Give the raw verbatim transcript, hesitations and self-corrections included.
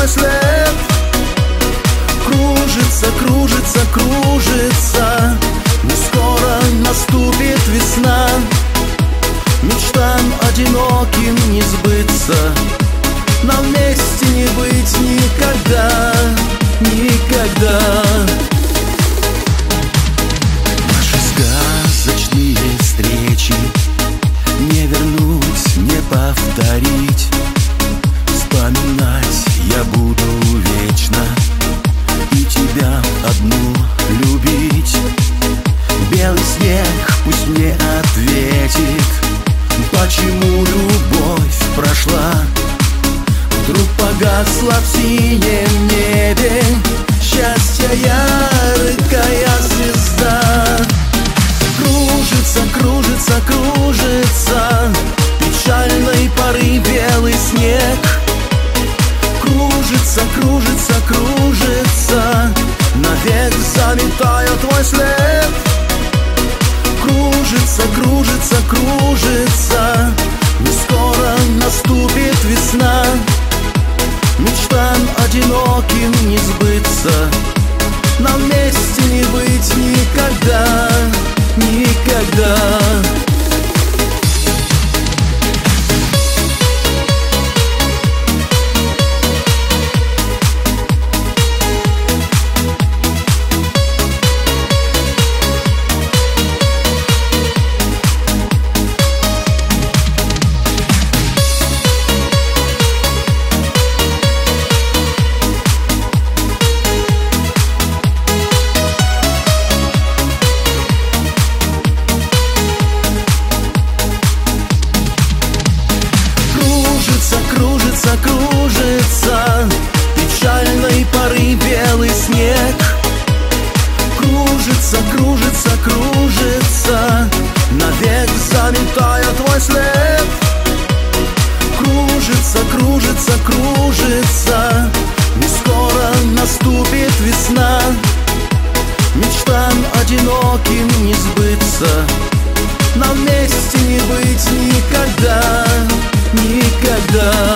твой след. Кружится, кружится, кружится, не скоро наступит весна. Мечтам одиноким не сбыться, нам вместе не быть никогда, никогда. Наши сказочные встречи не вернуть, не повторить. Вспоминать я буду вечно и тебя одну любить. Белый снег пусть мне ответит, почему любовь прошла. Вдруг погасла в синем небе счастья яркая звезда. Кружится, кружится, кружится печальной поры белый снег. Кружится, кружится, кружится, навек заметая твой след. Кружится, кружится, кружится, не скоро наступит весна. Мечтам одиноким не сбыться, нам вместе не быть никогда, никогда. Кружится, кружится печальной поры белый снег. Кружится, кружится, кружится, навек заметая твой след. Кружится, кружится, кружится, не скоро наступит весна. Мечтам одиноким не сбыться, нам вместе не быть никогда, никогда.